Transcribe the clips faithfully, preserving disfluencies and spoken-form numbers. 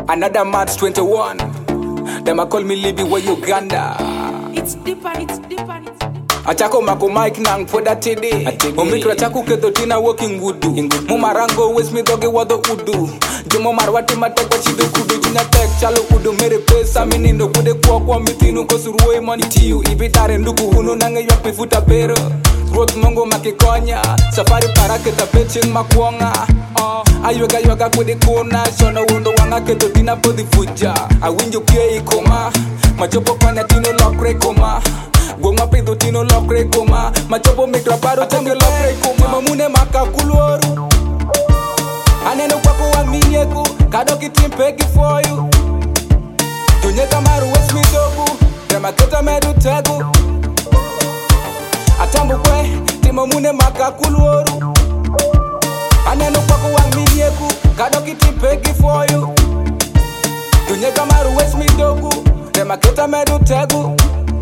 Another March twenty-one. Them a call me Libby where Uganda. It's deeper, it's deeper, it's deeper. Achako mako mic nang for that today. Omikro chaku keto tina working wudu. Mumarango wes mi doge wado udu. Jumo marwati mateko chido kudu. Jina tek chalo udu mere pesa minindo kude kwa kwa mitinu kosuruwe money tiyu. Ibitare nduku hunu nange yopi futa pero. Growth mongo makikonya. Safari para keta peching makwonga. Ayoga yoga kude kona. Shona wundo wanga keto tina podi fuja. Awinjo pie ikoma. Machopo kwanya tino lokre koma. Goma pido tino lokre koma. Machopo mikra paro change lokre koma. Tima mune maka kuluoru. Aneno kwa kuwa minyeku. Kadoki timpegi for you. Tunye kamaru wes midogu. Tema keta medu tegu. Atambu kwe. Tima mune maka kuluoru. Aneno kwa kuwa minyeku. Kadoki timpegi for you. Tunye kamaru wes midogu. Tema keta medu tegu.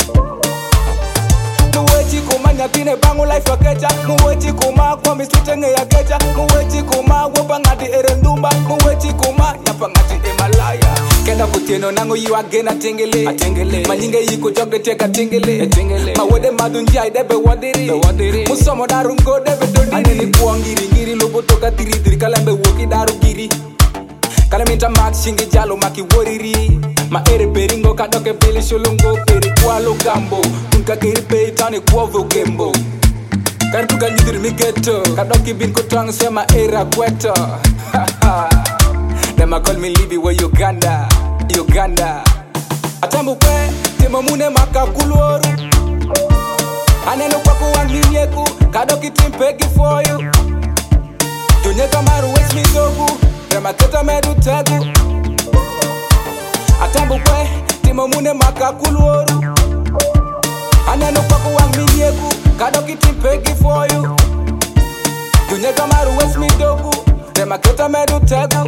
Muwechi kuma nyatine bangu life akecha. Muwechi kuma kwa mislitenge ya kecha. Muwechi kuma wopa ngati erendumba. Muwechi kuma nyapa ngati emalaya. Kenda kutieno nango yu agena tingele. Atingele. Manyinge yiko jogde teka tingele. Tingele. Mawede madunjia idebe wadiri. Wadiri. Musomo darungo debe dodi. Aneni kuangiri ngiri lobo toka tiri tiri kalembe woki daru giri. Kalaminta mak shingi jalo maki woriri. Ma ere peringo kadoke pili shulungo peri kwa logambo. Tunka kiri pei tani kwa vogembo. Kartuka nyidiri migeto. Kadoki bin kutang sema era kweto. Them a call me Libby where Uganda. Uganda. Atambu kwe. Tima mune maka kuluoru. Aneno kwa kuwa minyeku. Kadoki timpegi for you. Tunye kamaru wes midogu. Tema keta medu tegu. Atambu kwe. Tima mune maka kuluoru. Aneno kwa kuwa minyeku. Kadoki timpegi for you. Tunye kamaru wes midogu. Tema keta medu tegu.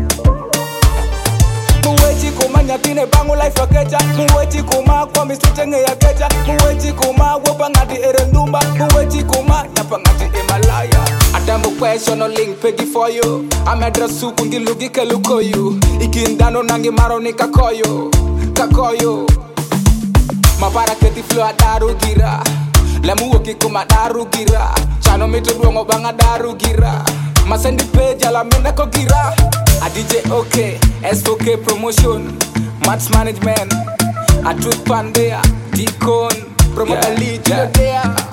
Muwechi kuma nyatine bangu life akecha. Muwechi kuma kwa mislitenge ya kecha. Muwechi kuma wopa ngati erendumba. Muwechi kuma nyapa ngati emalaya. Atambu question link pegi for you. Amedra suku ngilugi kelukoyu. Ikindano nangi maro ni kakoyo. Kakoyo. Mapara keti flow adaru gira. Lemu woki kuma daru gira. Chano mito duongo banga daru gira. Masendi page ala menda ko gira. A D J OK, S four K promotion, Match management, a truth pandea, Deacon, promoter lead, yeah.